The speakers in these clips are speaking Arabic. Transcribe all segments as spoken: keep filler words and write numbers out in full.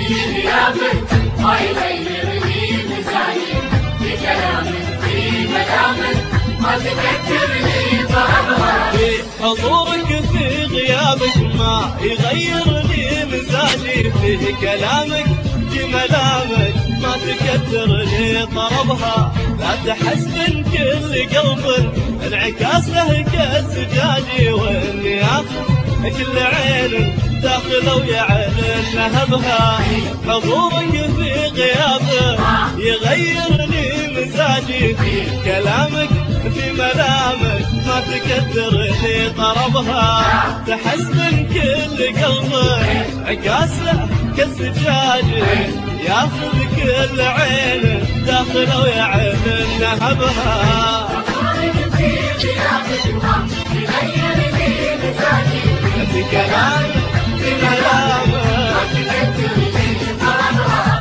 في غيابك ما يغيرني مزاجي، بكلامك في ملامك ما تذكرني ضربها. حضورك في غيابك ما يغيرني مزاجي، في كلامك في ملامك ما تكدر لي طربها. لا تحسبن كل قلب انعكاس له كالزجاجي، واني اخذ كل عين داخله ويعلن نهبها. حضورك في غيابك يغيرني مزاجي، في كلامك في ملامك ما تكدر لي طربها. تحسبن كل قلبك عكاس له كالزجاجي، ياخذ كل عين داخله ويعلن نهبها. حضورك في غيابك ما يغيرني مزاجي، في كلامك في ملامك ما تذكر لي ضربها.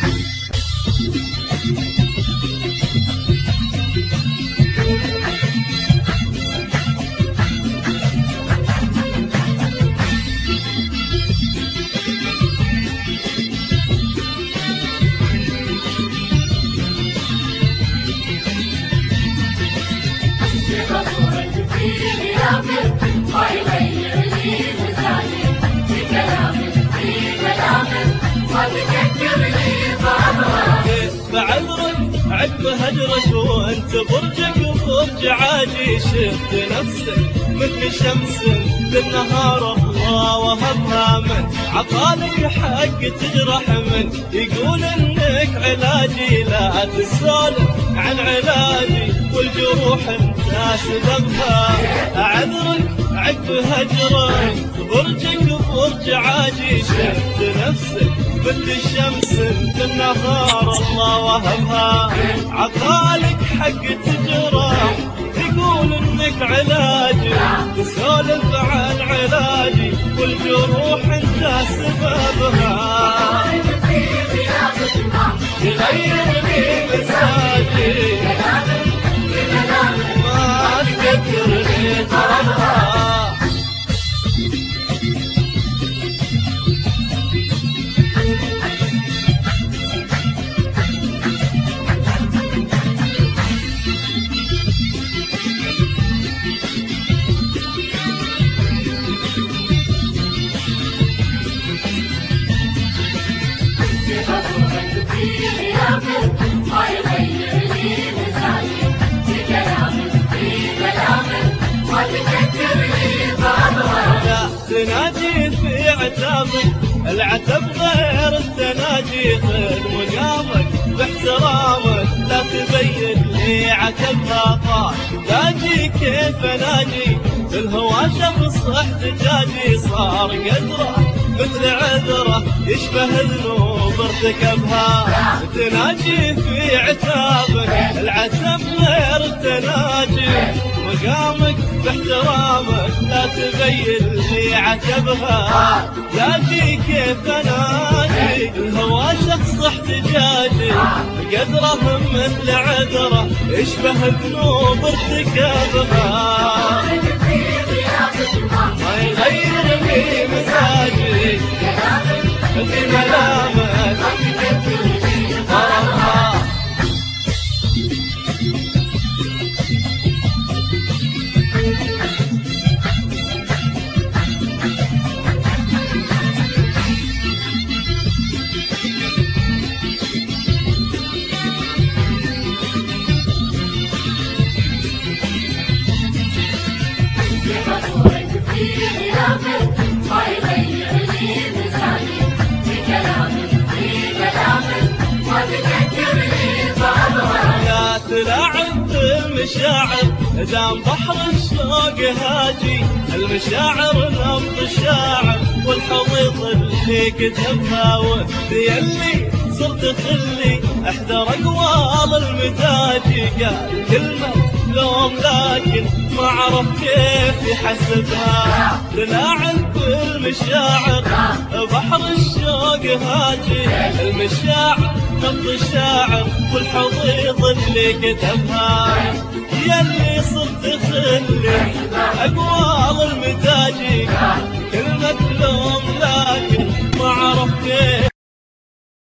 حضورك في غيابك ما يغيرني مزاجي، بكلامك في ملامك ما تذكر لي ضربها. بعذرك عقب هجرك وانت برجك وبرج عاجي، شفت نفسك مثل شمس بالنهار الله وهبها. من عطالك حق تجرح من يقول انك علاجي، لا تسولف عن علاجي والجروح انت سببها. اعذرك عقب هجرك برجك وبرج عاجي، شفت نفسك مثل الشمس بالنهار الله وهبها. عطالك حق تجرح يقول انك علاجي، تسولف عن علاجي والجروح انت سببها. يغيرني مزاجي ما تذكرني طربها. حضورك في غيابك ما يغيرني مزاجي، بكلامك في ملامك ما تذكر لي ضربها. لا تناجي في عتابك العتب غير التناجي، خذ مقامك باحترامك لا تبين لي عتبها. طال تاجي كيف اناجي بالهوى شخص احتجاجي، صار قدره مثل عذره يشبه ذنوب ارتكبها. تناجي في عتابك العتب غير التناجي، مقامك باحترامك لا تبين لي عتبها. لاجي كيف اناجي الهوى شخص احتجاجي، قدره مثل عذره يشبه ذنوب ارتكبها. ما يغيرني مزاجي في ملامك ضربها. حضورك في غيابك ما يغيرني مزاجي، بكلامك في ملامك ما تذكر لي ضربها. لا تلاعب بالمشاعر دام بحر الشوق هاجي، المشاعر نبض الشاعر والحضيض اللي كتبها. وذي اللي صرت خلي احذر اقوال المتاجي، قال كلمه لوم لكن ما عرف كيف يحسبها. تلاعب بالمشاعر بحر الشوق هاجي، المشاعر نبض الشاعر والحضيض اللي كتبها. يلي صرت